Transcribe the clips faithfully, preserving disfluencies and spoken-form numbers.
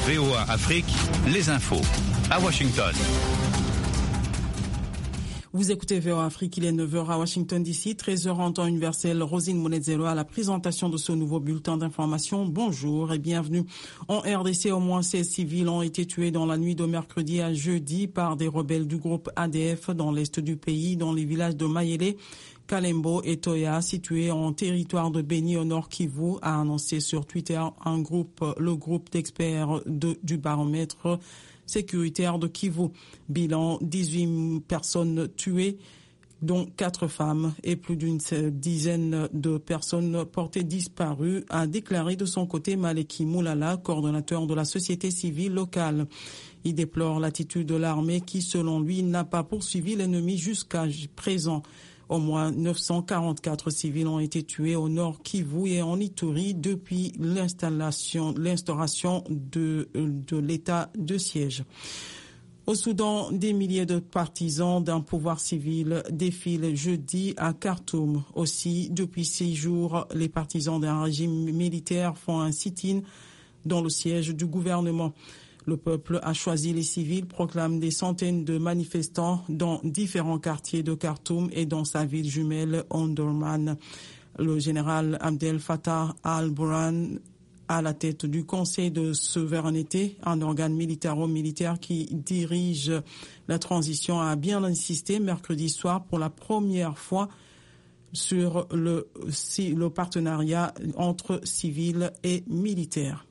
V O A Afrique, les infos. À Washington. Vous écoutez V O A Afrique, il est neuf heures à Washington D C, treize heures en temps universel. Rosine Monezero à la présentation de ce nouveau bulletin d'information. Bonjour et bienvenue. En R D C, au moins seize civils ont été tués dans la nuit de mercredi à jeudi par des rebelles du groupe A D F dans l'est du pays, dans les villages de Mayele, Kalembo et Toya, situés en territoire de Beni au nord Kivu, a annoncé sur Twitter un groupe, le groupe d'experts de, du baromètre sécuritaire de Kivu. Bilan, dix-huit personnes tuées, dont quatre femmes et plus d'une dizaine de personnes portées disparues, a déclaré de son côté Maleki Moulala, coordonnateur de la société civile locale. Il déplore l'attitude de l'armée qui, selon lui, n'a pas poursuivi l'ennemi jusqu'à présent. Au moins neuf cent quarante-quatre civils ont été tués au nord Kivu et en Ituri depuis l'installation, l'instauration de, de l'état de siège. Au Soudan, des milliers de partisans d'un pouvoir civil défilent jeudi à Khartoum. Aussi, depuis six jours, les partisans d'un régime militaire font un sit-in dans le siège du gouvernement. Le peuple a choisi les civils, proclament des centaines de manifestants dans différents quartiers de Khartoum et dans sa ville jumelle Omdurman. Le général Abdel Fattah al-Burhan, à la tête du Conseil de souveraineté, un organe militaro-militaire qui dirige la transition, a bien insisté mercredi soir pour la première fois sur le, le partenariat entre civils et militaires.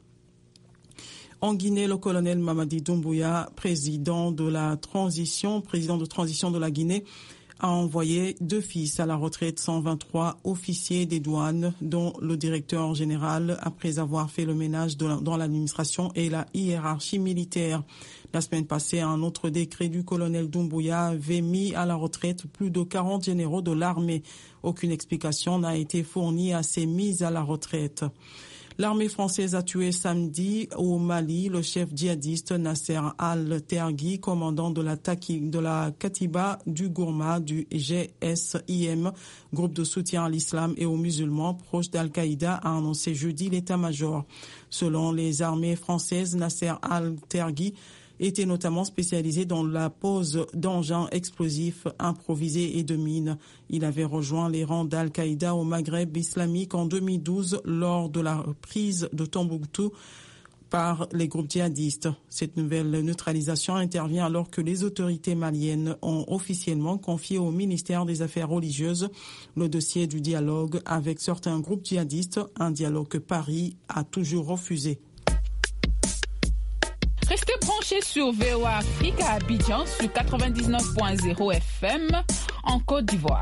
En Guinée, le colonel Mamadi Doumbouya, président de la transition, président de transition de la Guinée, a envoyé deux fils à la retraite, cent vingt-trois officiers des douanes, dont le directeur général, après avoir fait le ménage de la, dans l'administration et la hiérarchie militaire. La semaine passée, un autre décret du colonel Doumbouya avait mis à la retraite plus de quarante généraux de l'armée. Aucune explication n'a été fournie à ces mises à la retraite. L'armée française a tué samedi au Mali le chef djihadiste Nasser al-Terghi, commandant de la, Taki, de la Katiba du Gourma du G S I M, groupe de soutien à l'islam et aux musulmans proche d'Al-Qaïda, a annoncé jeudi l'état-major. Selon les armées françaises, Nasser al-Terghi était notamment spécialisé dans la pose d'engins explosifs improvisés et de mines. Il avait rejoint les rangs d'Al-Qaïda au Maghreb islamique en deux mille douze lors de la prise de Tombouctou par les groupes djihadistes. Cette nouvelle neutralisation intervient alors que les autorités maliennes ont officiellement confié au ministère des Affaires religieuses le dossier du dialogue avec certains groupes djihadistes, un dialogue que Paris a toujours refusé. Restez branchés sur V O A Afrique à Abidjan sur quatre-vingt-dix-neuf point zéro F M en Côte d'Ivoire.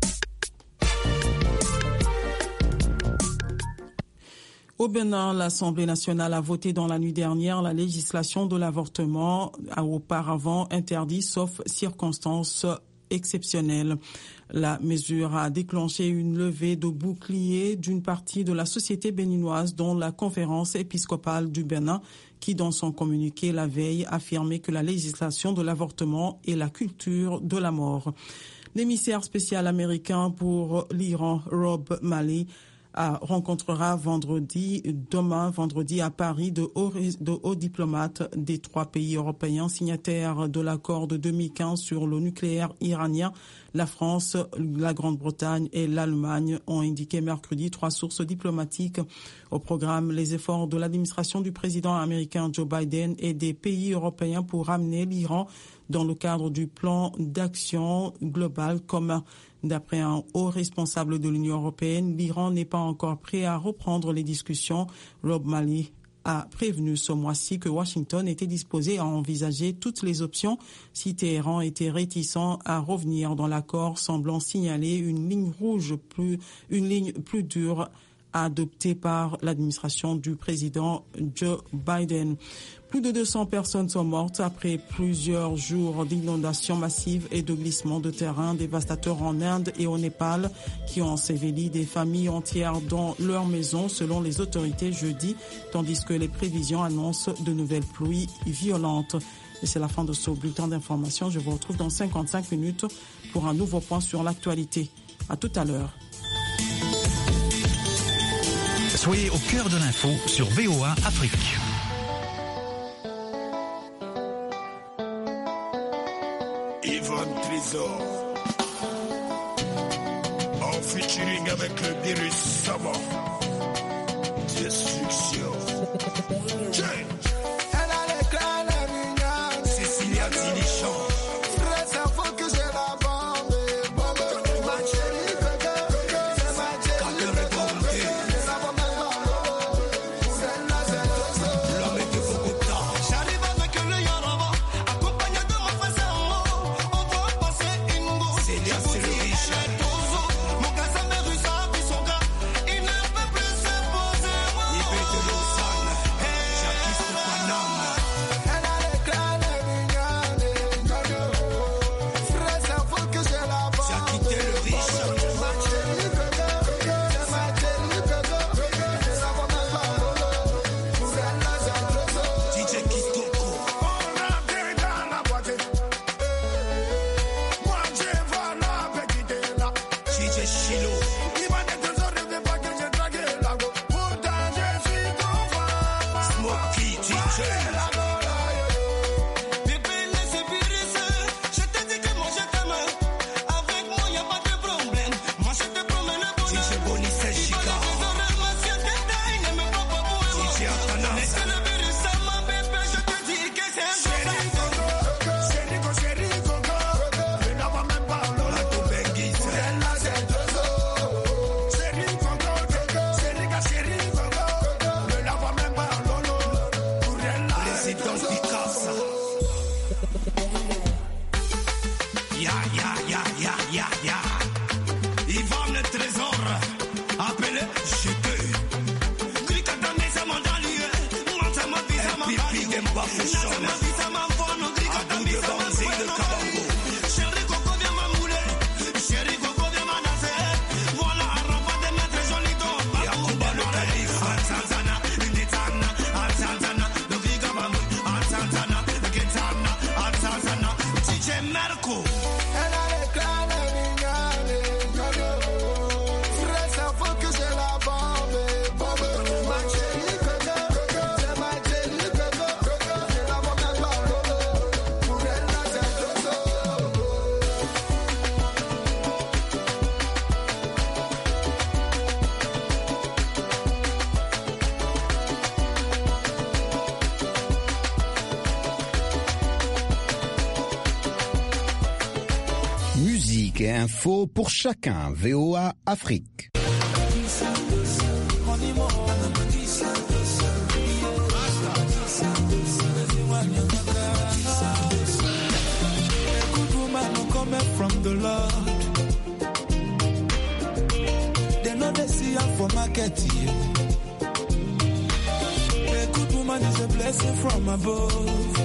Au Bénin, l'Assemblée nationale a voté dans la nuit dernière la législation de l'avortement, auparavant interdit sauf circonstances exceptionnelles. La mesure a déclenché une levée de bouclier d'une partie de la société béninoise, dont la conférence épiscopale du Bénin, qui dans son communiqué la veille affirmait que la législation de l'avortement est la culture de la mort. L'émissaire spécial américain pour l'Iran, Rob Malley, a, rencontrera vendredi, demain vendredi à Paris de hauts, de hauts diplomates des trois pays européens signataires de l'accord de deux mille quinze sur le nucléaire iranien. La France, la Grande-Bretagne et l'Allemagne ont indiqué mercredi trois sources diplomatiques. Au programme, les efforts de l'administration du président américain Joe Biden et des pays européens pour ramener l'Iran dans le cadre du plan d'action global commun. D'après un haut responsable de l'Union européenne, l'Iran n'est pas encore prêt à reprendre les discussions. Rob Malley a prévenu ce mois-ci que Washington était disposé à envisager toutes les options si Téhéran était réticent à revenir dans l'accord, semblant signaler une ligne rouge plus, une ligne plus dure adoptée par l'administration du président Joe Biden. Plus de deux cents personnes sont mortes après plusieurs jours d'inondations massives et de glissements de terrain dévastateurs en Inde et au Népal qui ont enseveli des familles entières dans leurs maisons selon les autorités jeudi, tandis que les prévisions annoncent de nouvelles pluies violentes. Et c'est la fin de ce bulletin d'information. Je vous retrouve dans cinquante-cinq minutes pour un nouveau point sur l'actualité. À tout à l'heure. Soyez au cœur de l'info sur V O A Afrique. trésor. En featuring avec le virus Sama. Destruction. Cécilia Tinichon. Musique et info pour chacun. V O A Afrique. From the Lord, they know they see her for market here. A good woman is a blessing from above.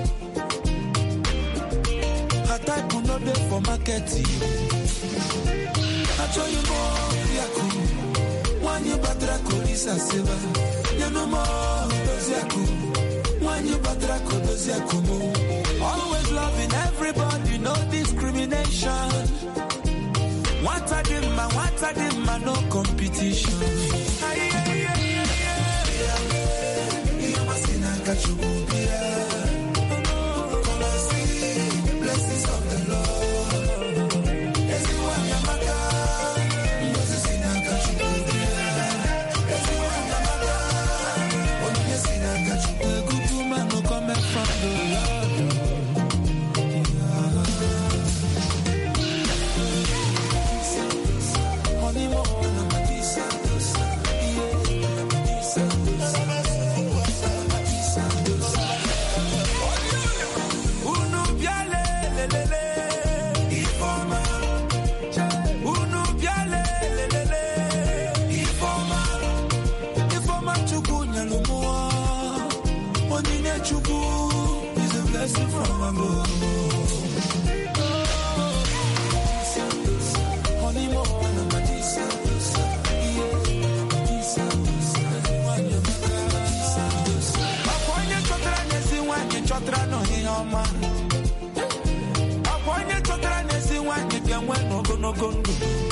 Her type will not be for market here. I tell you more, Yaku. When you batra kolisa silver, you know more, those Yaku. When you batra kolisa Yaku. Always loving everybody, no discrimination. What a dim man, what a dim man, no competition. Aye, aye, aye, aye, aye. You must see na kachubia. Come and see the blessings of the Lord. Everyone yamaka, you must see na kachubia. Everyone yamaka, you must see na kachubia. Good woman no come from the Lord. Go, go, go.